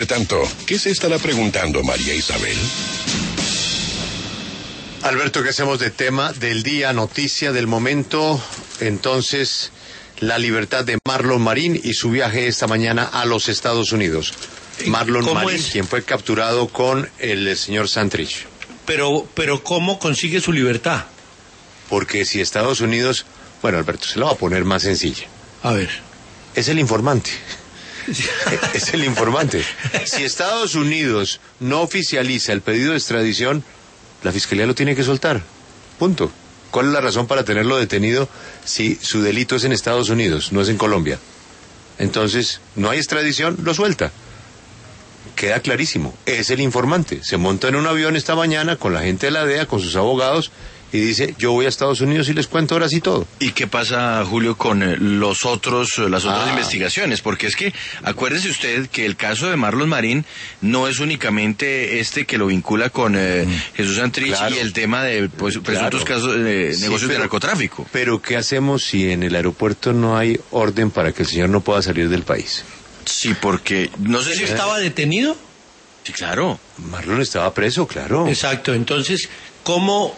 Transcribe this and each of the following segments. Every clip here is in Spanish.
Tanto, ¿qué se estará preguntando María Isabel? Alberto, ¿qué hacemos de tema del día, noticia del momento? Entonces, la libertad de Marlon Marín y su viaje esta mañana a los Estados Unidos. Marlon Marín, quien fue capturado con el señor Santrich. Pero ¿cómo consigue su libertad? Porque si Estados Unidos... Bueno, Alberto, se lo va a poner más sencilla. A ver. Es el informante. Es el informante. Si Estados Unidos no oficializa el pedido de extradición, la Fiscalía lo tiene que soltar. Punto. ¿Cuál es la razón para tenerlo detenido si su delito es en Estados Unidos, no es en Colombia? Entonces, no hay extradición, lo suelta. Queda clarísimo. Es el informante. Se monta en un avión esta mañana con la gente de la DEA, con sus abogados, y dice, yo voy a Estados Unidos y les cuento ahora sí todo. ¿Y qué pasa, Julio, con las otras investigaciones? Porque es que, acuérdese usted que el caso de Marlon Marín no es únicamente este que lo vincula con Jesús Santrich, claro, y el tema de presuntos casos de negocios de narcotráfico. Pero, ¿qué hacemos si en el aeropuerto no hay orden para que el señor no pueda salir del país? Sí, porque no sé si estaba detenido. Sí, claro. Marlon estaba preso, claro. Exacto. Entonces, ¿cómo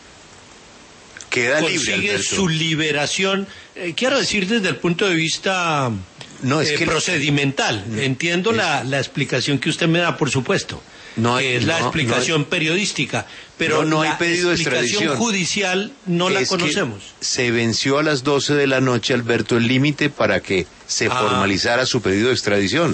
queda consigue libre, su liberación? Quiero decir desde el punto de vista procedimental. Entiendo la explicación que usted me da, por supuesto. Es la explicación periodística, pero no hay pedido de explicación extradición judicial no la conocemos. Se venció a las 12 de la noche, Alberto, el límite para que se formalizara su pedido de extradición.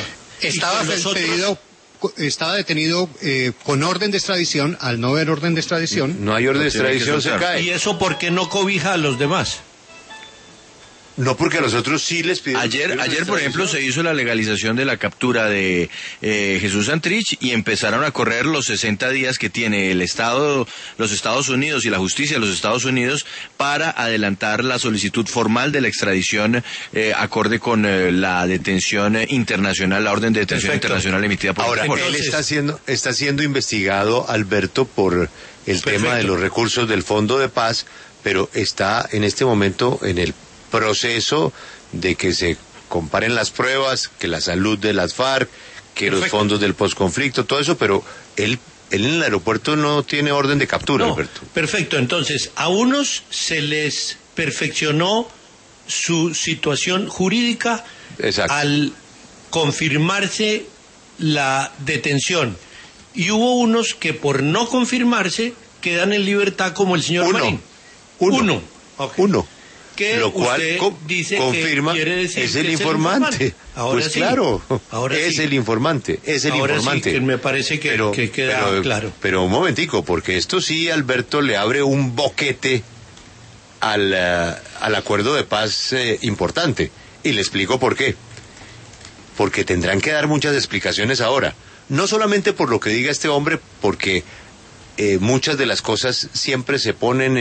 Estaba detenido con orden de extradición. Al no haber orden de extradición, no hay orden de extradición, se cae. ¿Y eso por qué no cobija a los demás? No, porque a los otros sí les pidieron. Ayer, por ejemplo, se hizo la legalización de la captura de Jesús Santrich y empezaron a correr los 60 días que tiene el Estado, los Estados Unidos y la justicia de los Estados Unidos para adelantar la solicitud formal de la extradición acorde con la detención internacional, la orden de detención internacional emitida por Ahora, él está siendo investigado, Alberto, por el tema de los recursos del Fondo de Paz, pero está en este momento en el proceso de que se comparen las pruebas, que la salud de las FARC, que los fondos del posconflicto, todo eso, pero él en el aeropuerto no tiene orden de captura, Alberto. Perfecto, entonces, a unos se les perfeccionó su situación jurídica. Exacto. Al confirmarse la detención, y hubo unos que por no confirmarse quedan en libertad, como el señor Marín. Uno. Lo cual dice confirma que quiere decir es el informante. Ahora pues sí. Claro, ahora es sí. el informante, Ahora sí, que me parece que queda claro. Pero un momentico, porque esto sí, Alberto, le abre un boquete al acuerdo de paz importante. Y le explico por qué. Porque tendrán que dar muchas explicaciones ahora. No solamente por lo que diga este hombre, porque muchas de las cosas siempre se ponen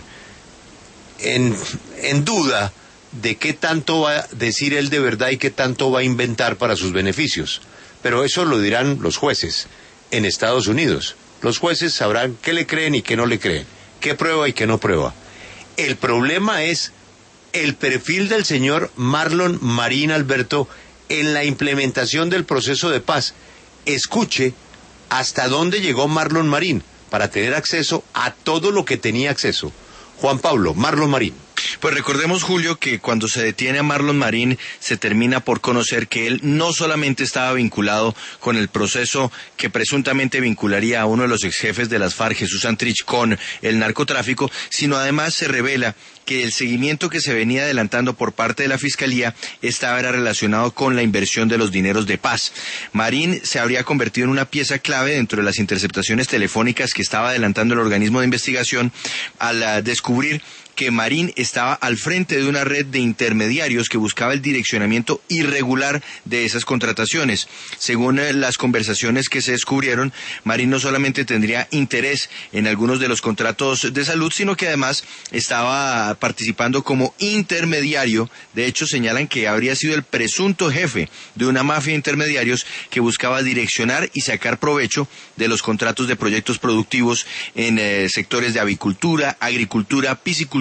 en duda de qué tanto va a decir él de verdad y qué tanto va a inventar para sus beneficios. Pero eso lo dirán los jueces en Estados Unidos. Los jueces sabrán qué le creen y qué no le creen, qué prueba y qué no prueba. El problema es el perfil del señor Marlon Marín, Alberto, en la implementación del proceso de paz. Escuche hasta dónde llegó Marlon Marín para tener acceso a todo lo que tenía acceso. Juan Pablo, Marlon Marín. Pues recordemos, Julio, que cuando se detiene a Marlon Marín se termina por conocer que él no solamente estaba vinculado con el proceso que presuntamente vincularía a uno de los ex jefes de las FARC, Jesús Santrich, con el narcotráfico, sino además se revela que el seguimiento que se venía adelantando por parte de la Fiscalía estaba relacionado con la inversión de los dineros de paz. Marín se habría convertido en una pieza clave dentro de las interceptaciones telefónicas que estaba adelantando el organismo de investigación al descubrir que Marín estaba al frente de una red de intermediarios que buscaba el direccionamiento irregular de esas contrataciones. Según las conversaciones que se descubrieron, Marín no solamente tendría interés en algunos de los contratos de salud, sino que además estaba participando como intermediario. De hecho, señalan que habría sido el presunto jefe de una mafia de intermediarios que buscaba direccionar y sacar provecho de los contratos de proyectos productivos en sectores de avicultura, agricultura, piscicultura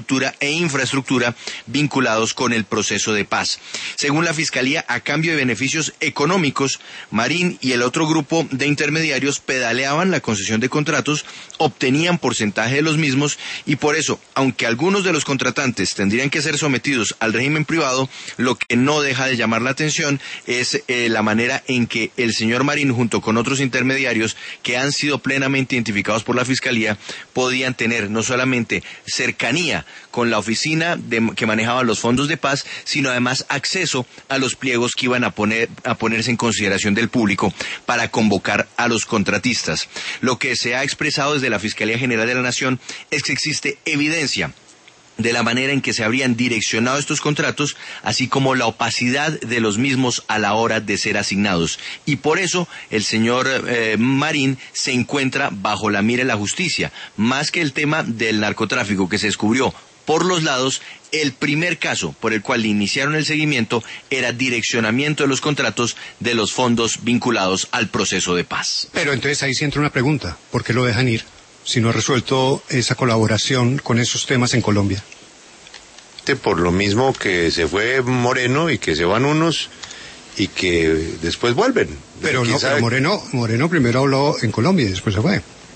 cultura e infraestructura vinculados con el proceso de paz. Según la Fiscalía, a cambio de beneficios económicos, Marín y el otro grupo de intermediarios pedaleaban la concesión de contratos, obtenían porcentaje de los mismos y por eso, aunque algunos de los contratantes tendrían que ser sometidos al régimen privado, lo que no deja de llamar la atención es la manera en que el señor Marín, junto con otros intermediarios que han sido plenamente identificados por la Fiscalía, podían tener no solamente cercanía con la oficina que manejaba los fondos de paz, sino además acceso a los pliegos que iban a ponerse en consideración del público para convocar a los contratistas. Lo que se ha expresado desde la Fiscalía General de la Nación es que existe evidencia de la manera en que se habrían direccionado estos contratos, así como la opacidad de los mismos a la hora de ser asignados. Y por eso el señor Marín se encuentra bajo la mira de la justicia. Más que el tema del narcotráfico que se descubrió por los lados, el primer caso por el cual le iniciaron el seguimiento era direccionamiento de los contratos de los fondos vinculados al proceso de paz. Pero entonces ahí sí entra una pregunta. ¿Por qué lo dejan ir si no ha resuelto esa colaboración con esos temas en Colombia? Por lo mismo que se fue Moreno y que se van unos y que después vuelven. Pero no, pero Moreno primero habló en Colombia y después se fue.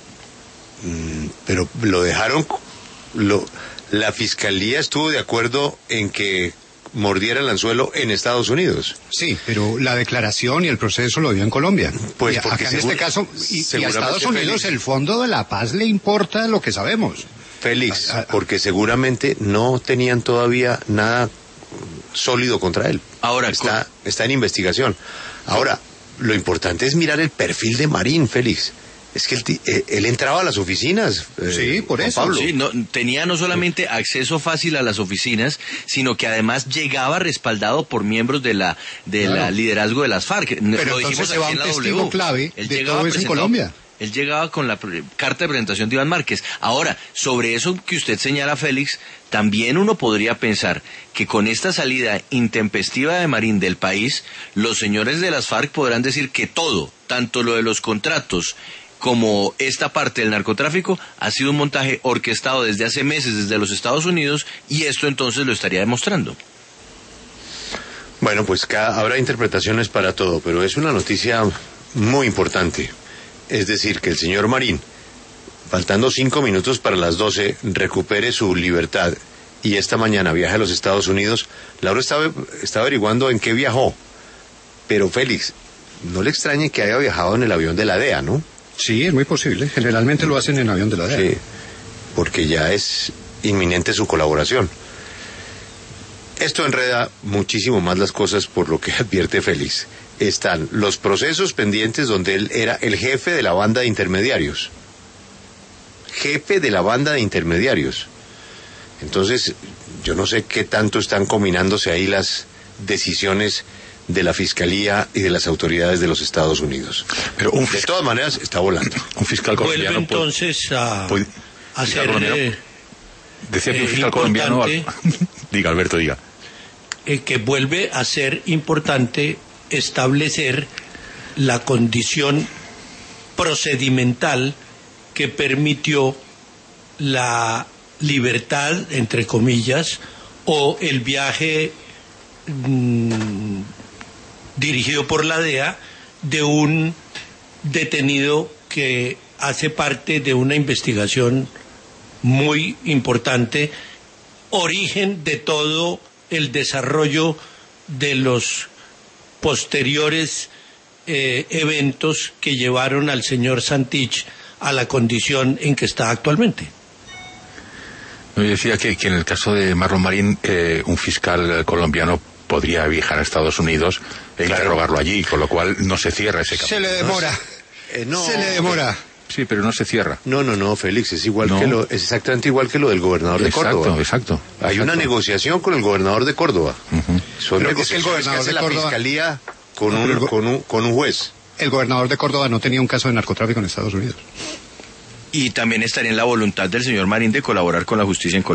Pero lo dejaron... La Fiscalía estuvo de acuerdo en que mordiera el anzuelo en Estados Unidos. Sí, pero la declaración y el proceso lo dio en Colombia. Pues porque acá en este caso, y a Estados Unidos el Fondo de la Paz le importa lo que sabemos. Félix, porque seguramente no tenían todavía nada sólido contra él. Ahora está en investigación. Ahora, lo importante es mirar el perfil de Marín, Félix. Es que él entraba a las oficinas. Sí, por eso. Pablo. Sí, tenía no solamente acceso fácil a las oficinas, sino que además llegaba respaldado por miembros de la liderazgo de las FARC. Pero entonces se va un testigo clave de todo eso en Colombia. Él llegaba con la carta de presentación de Iván Márquez. Ahora, sobre eso que usted señala, Félix, también uno podría pensar que con esta salida intempestiva de Marín del país, los señores de las FARC podrán decir que todo, tanto lo de los contratos como esta parte del narcotráfico, ha sido un montaje orquestado desde hace meses desde los Estados Unidos, y esto entonces lo estaría demostrando. Bueno, pues habrá interpretaciones para todo, pero es una noticia muy importante. Es decir, que el señor Marín, faltando 5 minutos para las 12, recupere su libertad y esta mañana viaje a los Estados Unidos. Laura está averiguando en qué viajó, pero Félix, no le extrañe que haya viajado en el avión de la DEA, ¿no? Sí, es muy posible. Generalmente lo hacen en avión de la DEA. Sí, porque ya es inminente su colaboración. Esto enreda muchísimo más las cosas, por lo que advierte Félix. Están los procesos pendientes donde él era el jefe de la banda de intermediarios. Jefe de la banda de intermediarios. Entonces, yo no sé qué tanto están combinándose ahí las decisiones de la Fiscalía y de las autoridades de los Estados Unidos. Pero de todas maneras está volando. Un fiscal colombiano vuelve entonces a ser decía que un fiscal colombiano diga, Alberto, diga que vuelve a ser importante establecer la condición procedimental que permitió la libertad, entre comillas, o el viaje dirigido por la DEA de un detenido que hace parte de una investigación muy importante, origen de todo el desarrollo de los posteriores eventos que llevaron al señor Santich a la condición en que está actualmente. Yo decía que en el caso de Marlon Marín, un fiscal colombiano podría viajar a Estados Unidos e interrogarlo allí, con lo cual no se cierra ese campo. Se le demora. Se le demora. Sí, pero no se cierra. No, Félix, es exactamente igual que lo del gobernador de Córdoba. Exacto. Hay una negociación con el gobernador de Córdoba. Son negociaciones que hace la Fiscalía con un juez. El gobernador de Córdoba no tenía un caso de narcotráfico en Estados Unidos. Y también estaría en la voluntad del señor Marín de colaborar con la justicia en Colombia.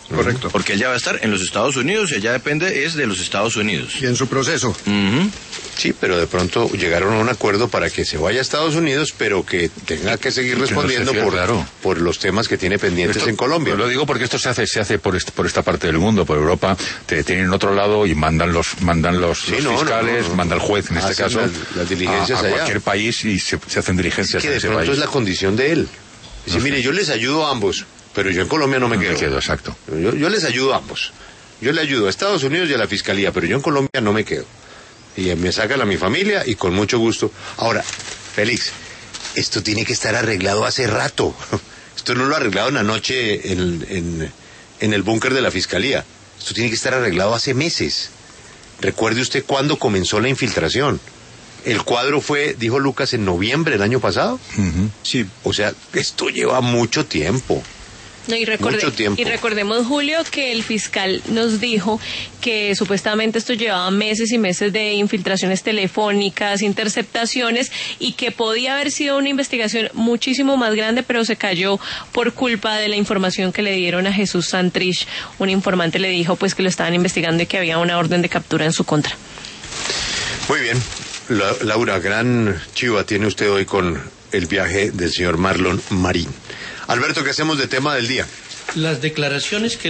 Correcto. Porque él ya va a estar en los Estados Unidos, ella depende es de los Estados Unidos. Y en su proceso. Sí, pero de pronto llegaron a un acuerdo para que se vaya a Estados Unidos, pero que tenga que seguir respondiendo por los temas que tiene pendientes en Colombia. Lo digo porque esto se hace por esta parte del mundo, por Europa. Te tienen en otro lado y mandan los fiscales, manda el juez en este caso las diligencias a cualquier país y se hacen diligencias. Es que de pronto país. Es la condición de él. Dice, mire, yo les ayudo a ambos, pero yo en Colombia no me quedo. Exacto. Yo les ayudo a ambos. Yo le ayudo a Estados Unidos y a la Fiscalía, pero yo en Colombia no me quedo. Y me sacan a mi familia y con mucho gusto. Ahora, Félix, esto tiene que estar arreglado hace rato. Esto no lo ha arreglado en la noche en el búnker de la Fiscalía. Esto tiene que estar arreglado hace meses. Recuerde usted cuándo comenzó la infiltración. El cuadro fue, dijo Lucas, en noviembre del año pasado. Sí. O sea, esto lleva mucho tiempo. No, y recordemos, Julio, que el fiscal nos dijo que supuestamente esto llevaba meses y meses de infiltraciones telefónicas, interceptaciones, y que podía haber sido una investigación muchísimo más grande, pero se cayó por culpa de la información que le dieron a Jesús Santrich. Un informante le dijo pues que lo estaban investigando y que había una orden de captura en su contra. Muy bien. Laura, gran chiva tiene usted hoy con el viaje del señor Marlon Marín. Alberto, ¿qué hacemos de tema del día? Las declaraciones que